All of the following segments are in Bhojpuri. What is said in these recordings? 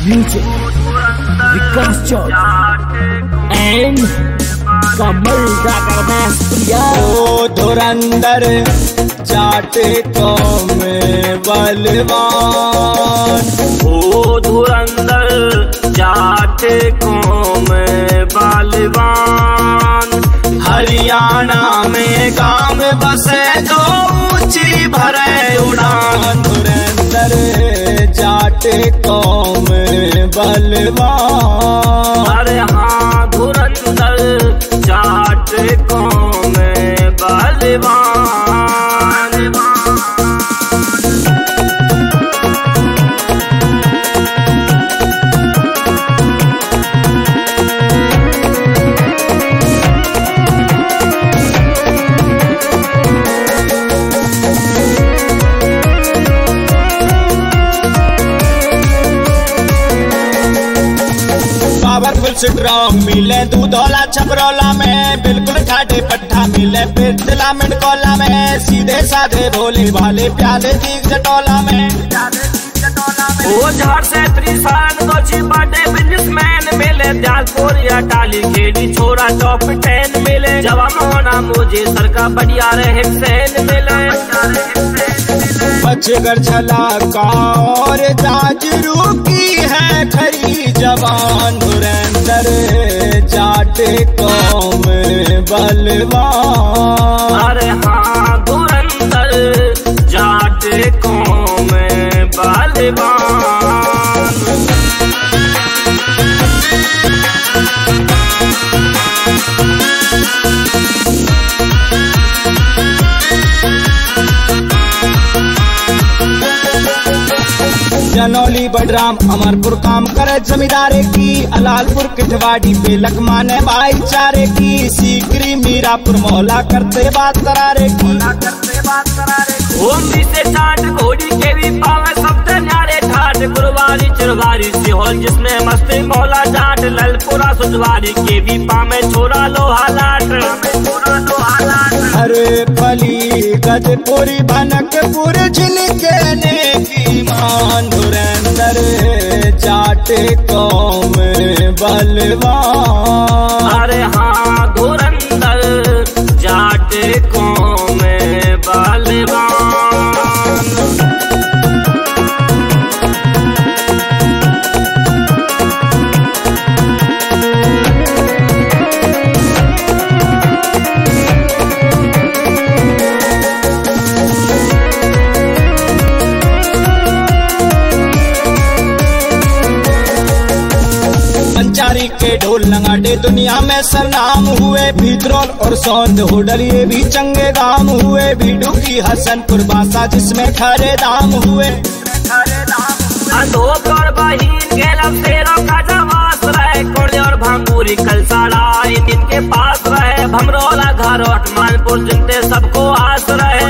Music, Vikas Chowk, and Kamal Raganas Priya. ओ धुरंधर जाटे कौम बलवान, ओ धुरंधर जाटे कौम बलवान। हरियाणा में गांव बसे जो ऊंची भरे उड़ान। धुरंधर जाटे कौम बलवान। अरे हाँ धुरंधर जाटे कौम बलवान। पावरफुल स्ट्रॉन्ग मिले दूधौला छपरौला में, बिल्कुल ठाटे पट्टा मिले पिरतला मिनकोला में। सीधे साधे भोले भाले प्याले दीग जटौला में। ओ झाड़ से त्रिशान गोची बाटे बिजनेसमैन मिले। त्यालपुर या टाली खेड़ी छोरा टॉप 10 मिले। जवाब होना मुझे सरका बढ़िया रहे सैन मिले। बचगर छलाका और जाजरू की है खरी जवान। धुरंधर जाटे कौम बलवान। अरे हाँ धुरंधर जाटे कौम बलवान। जनौली बडराम अमरपुर काम करे जमींदारे की। अलालपुर किठवाड़ी पे लकमाने भाईचारे की। सीकरी मीरापुर मोहला करते बात करारे की। ओमरी से चाट घोड़ी के भी पावे सबसे न्यारे ठाट। गुरवारी चिरवारी सिहोल जिसने मस्ती मौला जाट। ललपुरा सुजवारी के भी पामे छोरा लोहा लाट। अरे फली गजपुरी भनकपुर झिनके ने की मान। धुरंधर जाटे कौम बलवान। अरे हाँ धुरंधर जाटे कौम बलवान। पंचारी के ढोल नगाड़े दुनिया में सरनाम हुए। भीतरौल और सौंद होडल ये भी चंगे गाम हुए। भीडू की हसनपुर बासा जिसमें खरे दाम हुए। अंधोप और बहीन गेलम शेरों का जवास रहे। कोड़े और भांगूरी कलसाड़ा इनके पास रहे। भमरोला घरोट मालपुर जिनते सबको आस रहे।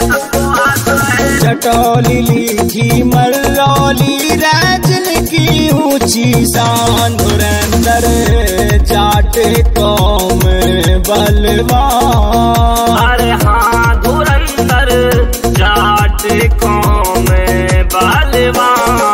चटौली लीठी मरौली रैजन की ऊंची शान। धुरंधर जाटे कौम बलवान। अरे हाँ धुरंधर जाटे कौम बलवान।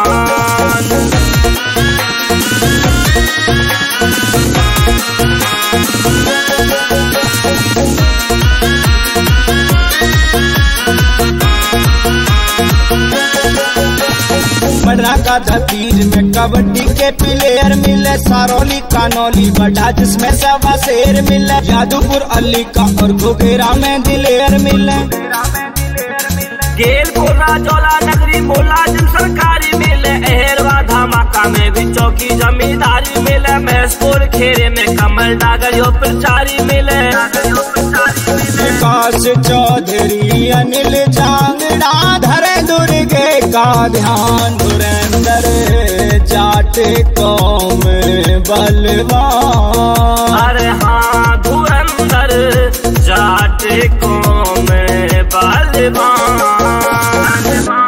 बडरा का धतीर में कबड्डी के प्लेयर मिले। सारौली कानौली बड़ा जिसमें सवा शेर मिले। जादूपुर अली का और घुघेरा में दिलेर मिले। गेलपुर राजौला नगरी मुलाजिम सरकारी मिले। अहेरवा धमाका में भी चौकी जमींदारी मिले। महसपुर खेरे में कमल डागर यो प्रचारी मिले। विकास चौधरी अनिल जांगड़ा धरे दुर्गे का ध्यान। धुरंधर जाटे कौम बलवान। अरे हाँ धुरंधर जाटे कौम बलवान।